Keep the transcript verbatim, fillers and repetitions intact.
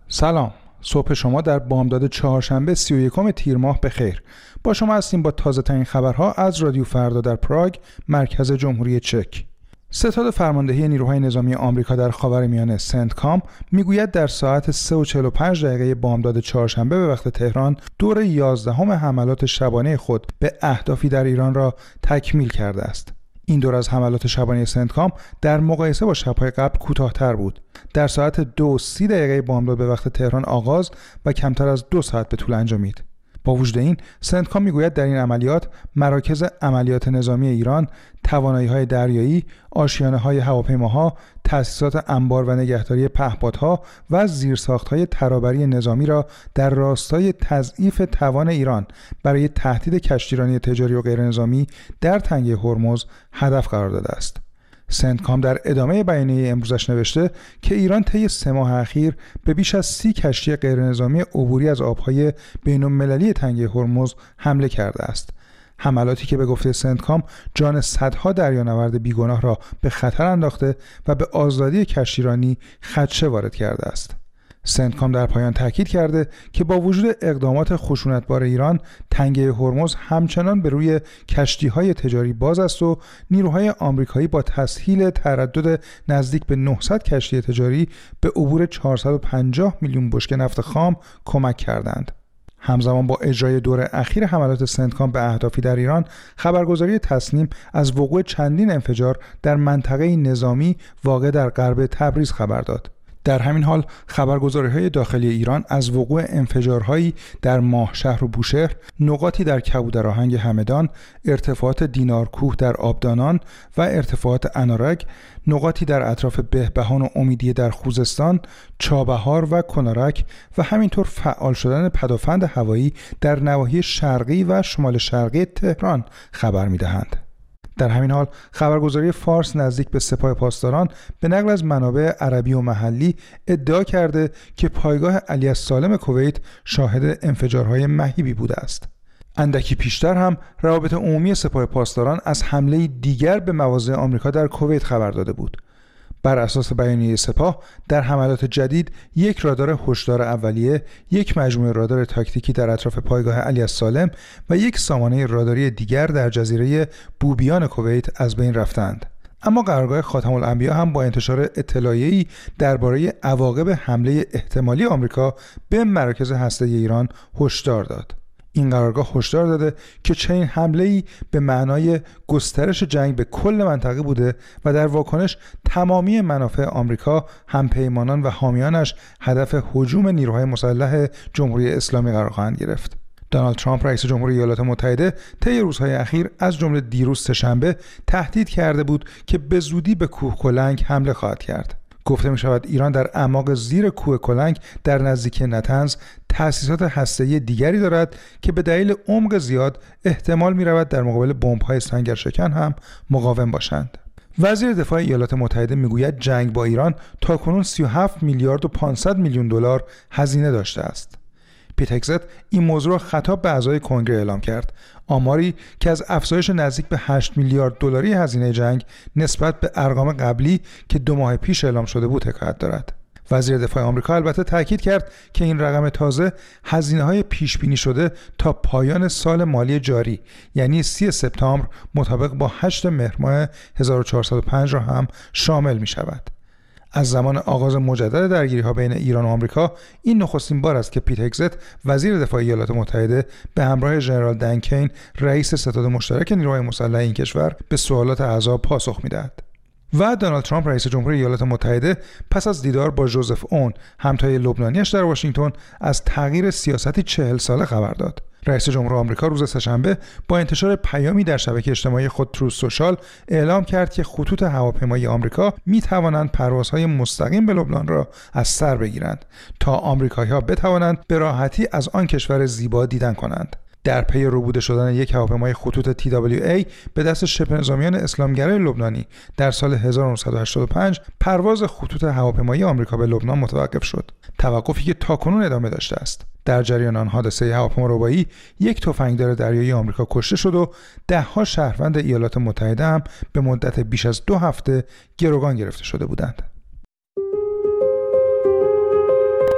سلام، صبح شما در بامداد چهارشنبه سی و یکم تیر ماه بخیر. با شما هستیم با تازه ترین خبرها از رادیو فردا در پراگ، مرکز جمهوری چک. ستاد فرماندهی نیروهای نظامی آمریکا در خاورمیانه سنتکام میگوید در ساعت سه و چهل و پنج دقیقه بامداد چهارشنبه به وقت تهران دور یازدهم حملات شبانه خود به اهدافی در ایران را تکمیل کرده است. این دور از حملات شبانه سنتکام در مقایسه با شب‌های قبل کوتاه‌تر بود. در ساعت دو و سی دقیقه بامداد به وقت تهران آغاز و کمتر از دو ساعت به طول انجامید. با وجود این، سنتکام میگوید در این عملیات مراکز عملیات نظامی ایران، توانایی‌های دریایی، آشیانه‌های هواپیماها، تأسیسات انبار و نگهداری پهپادها و زیرساخت‌های ترابری نظامی را در راستای تضعیف توان ایران برای تهدید کشتیرانی تجاری و غیرنظامی در تنگه هرمز هدف قرار داده است. سنتکام در ادامه بیانیه امروزش نوشته که ایران طی سه ماه اخیر به بیش از سی کشتی غیرنظامی عبوری از آبهای بین‌المللی تنگه هرمز حمله کرده است. حملاتی که به گفته سنتکام جان صدها دریانورد بیگناه را به خطر انداخته و به آزادی کشتیرانی خدشه وارد کرده است. سنتکام در پایان تاکید کرده که با وجود اقدامات خشونتبار ایران، تنگه هرمز همچنان به روی کشتی‌های تجاری باز است و نیروهای آمریکایی با تسهیل تردد نزدیک به نهصد کشتی تجاری به عبور چهارصد و پنجاه میلیون بشکه نفت خام کمک کردند. همزمان با اجرای دور اخیر حملات سنتکام به اهدافی در ایران، خبرگزاری تصنیم از وقوع چندین انفجار در منطقه نظامی واقع در غرب تبریز خبر داد. در همین حال خبرگزاری‌های داخلی ایران از وقوع انفجارهایی در ماهشهر و بوشهر، نقاطی در کبودرآهنگ همدان، ارتفاعات دینارکوه در آبدانان و ارتفاعات انارک، نقاطی در اطراف بهبهان و امیدیه در خوزستان، چابهار و کنارک و همینطور فعال شدن پدافند هوایی در نواحی شرقی و شمال شرقی تهران خبر می‌دهند. در همین حال خبرگزاری فارس نزدیک به سپاه پاسداران به نقل از منابع عربی و محلی ادعا کرده که پایگاه علی السالم کویت شاهد انفجارهای مهیبی بوده است. اندکی پیشتر هم روابط عمومی سپاه پاسداران از حمله دیگر به مواضع آمریکا در کویت خبر داده بود. بر اساس بیانیه سپاه، در حملات جدید یک رادار هشدار اولیه، یک مجموعه رادار تاکتیکی در اطراف پایگاه علی السالم و یک سامانه راداری دیگر در جزیره بوبیان کویت از بین رفتند. اما قرارگاه خاتم الانبیا هم با انتشار اطلاعیه‌ای درباره عواقب حمله احتمالی آمریکا به مراکز هسته‌ای ایران هشدار داد. این قرارگاه هشدار داده که چنین حمله‌ای به معنای گسترش جنگ به کل منطقه بوده و در واکنش تمامی منافع آمریکا، همپیمانان و حامیانش هدف هجوم نیروهای مسلح جمهوری اسلامی قرار خواهند گرفت. دونالد ترامپ رئیس جمهوری ایالات متحده طی روزهای اخیر از جمله دیروز سه‌شنبه تهدید کرده بود که به زودی به کوه کلنگ حمله خواهد کرد. گفته می شود ایران در اعماق زیر کوه کلنگ در نزدیکی نتنز تأسیسات هسته‌ای دیگری دارد که به دلیل عمق زیاد احتمال می رود در مقابل بمب‌های سنگرشکن هم مقاوم باشند. وزیر دفاع ایالات متحده می گوید جنگ با ایران تاکنون سی و هفت میلیارد و پانصد میلیون دلار هزینه داشته است. پیت هگزت این موضوع را خطاب به اعضای کنگره اعلام کرد. آماری که از افزایش نزدیک به هشت میلیارد دلاری هزینه جنگ نسبت به ارقام قبلی که دو ماه پیش اعلام شده بود حکایت دارد. وزیر دفاع آمریکا البته تاکید کرد که این رقم تازه هزینه‌های پیش بینی شده تا پایان سال مالی جاری، یعنی سی سپتامبر مطابق با هشت مهر ماه هزار و چهارصد و پنج را هم شامل می شود. از زمان آغاز مجدد درگیری‌ها بین ایران و آمریکا، این نخستین بار است که پیت هگزت وزیر دفاع ایالات متحده به همراه ژنرال دن کین رئیس ستاد مشترک نیروهای مسلح این کشور به سوالات اعضا پاسخ می‌دهد. و دونالد ترامپ رئیس جمهوری ایالات متحده پس از دیدار با ژوزف اون همتای لبنانیش در واشنگتن از تغییر سیاستی چهل ساله خبر داد. رئیس جمهور آمریکا روز سه‌شنبه با انتشار پیامی در شبکه اجتماعی خود تروث سوشال اعلام کرد که خطوط هواپیمایی آمریکا می توانند پروازهای مستقیم به لبنان را از سر بگیرند تا آمریکایی‌ها بتوانند به راحتی از آن کشور زیبا دیدن کنند. در پی ربوده شدن یک هواپیمای خطوط تی دبلیو ای به دست شبه نظامیان اسلامگرای لبنانی در سال هزار و نهصد و هشتاد و پنج، پرواز خطوط هواپیمایی آمریکا به لبنان متوقف شد. توقفی که تاکنون ادامه داشته است. در جریان آن حادثه هواپیماربایی یک تفنگدار دریایی آمریکا کشته شد و ده‌ها شهروند ایالات متحده هم به مدت بیش از دو هفته گروگان گرفته شده بودند.